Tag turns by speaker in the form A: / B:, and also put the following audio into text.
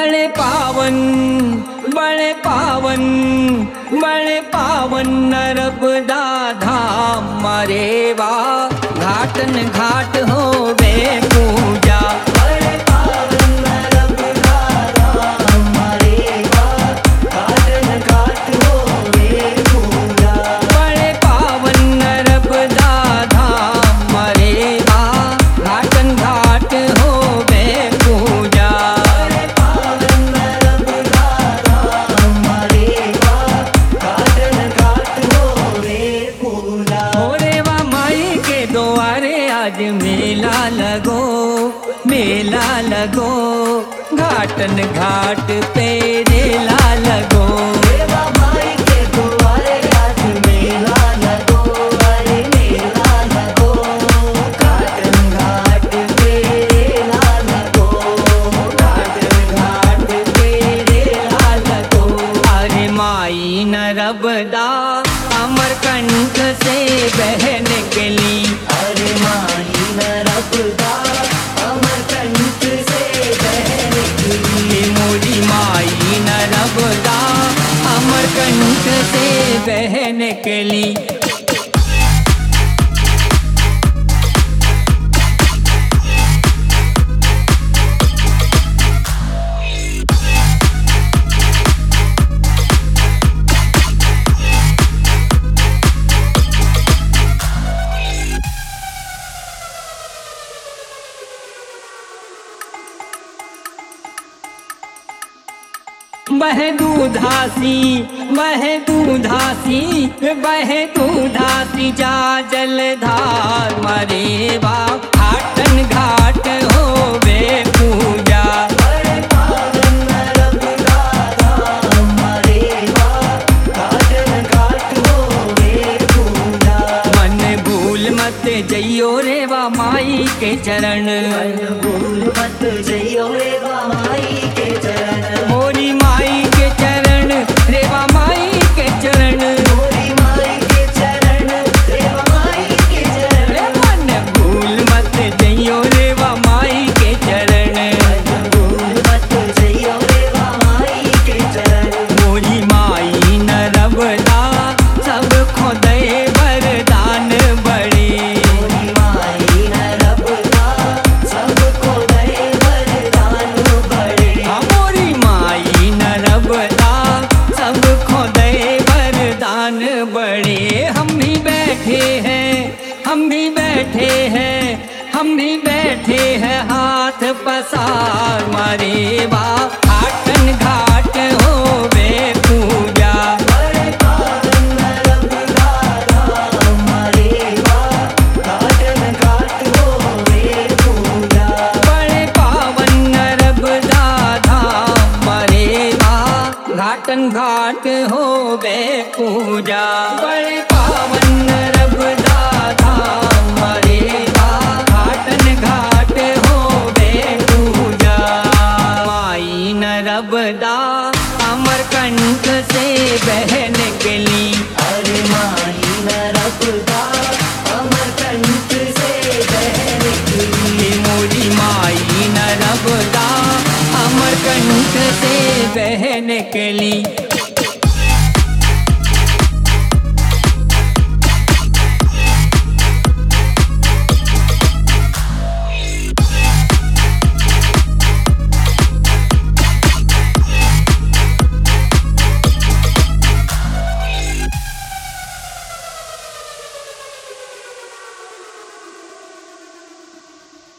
A: बड़े पावन बड़े पावन बड़े पावन नर्मदा धाम मारे वा घाटन घाट होवे पूजा।
B: बड़े पावन नर्मदा धाम मारे वा घाटन घाट होवे पूजा।
A: बड़े पावन नर्मदा धाम मारे वा घाटन घाट होवे पूजा।
B: बड़े पावन नर्मदा धाम मारे वा घाटन घाट होवे पूजा।
A: होरे वा माई के द्वारे आज मेला लगो घाटन घाट पे रेला लगो।
B: देवा माई के द्वारे आज मेला लगो, अरे मेला लगो। घाटन घाट पे रेला लगो, घाटन घाट पे रेला लगो।
A: अरे माई नर्मदा अमरकंठ से बह निकली।
B: अरे माई नर्मदा अमरकंठ से बह निकली।
A: मोरी माई नर्मदा अमरकंठ से बह निकली। बह दूधासी बह दूधासी बह दूधासी जा जलधार मारे वा घाटन घाट होवे पूजा।
B: बड़े पावन नर्मदा धाम मारे वा घाटन घाट होवे पूजा।
A: मन भूल मत जइयो रे वा माई के चरण।
B: भूल मत जइयो रे वा माई के चरण।
A: मोरी माई के चरण रे वा माई के चरण।
B: मोरी माई के चरण, देवा माई के चरण।
A: रे मन भूल मत जइयो रे वा माई के चरण।
B: भूल मत जइयो रे वा माई के चरण।
A: मोरी माई नर्मदा सब खोदे वरदान बड़े।
B: मोरी माई नर्मदा सबको दे वरदान बड़े।
A: मोरी माई नर्मदा सब खोदे वरदान बड़े। हम भी बैठे हैं हम भी बैठे हैं हम भी बैठे हैं हाथ पसार मारे वा घाटन घाट होवे पूजा।
B: बड़े पावन नर्मदा धाम मारे वा घाटन घाट होवे पूजा।
A: बड़े पावन नर्मदा धाम मारे वा घाटन घाट होवे पूजा। बड़े पावन नर्मदा धाम मारे वा घाटन घाट होवे पूजा। माई नर्मदा अमरकंठ से बह निकली।
B: अरे माई नर्मदा अमरकंठ से बह निकली।
A: मोरी माई नर्मदा अमरकंठ से बह निकली।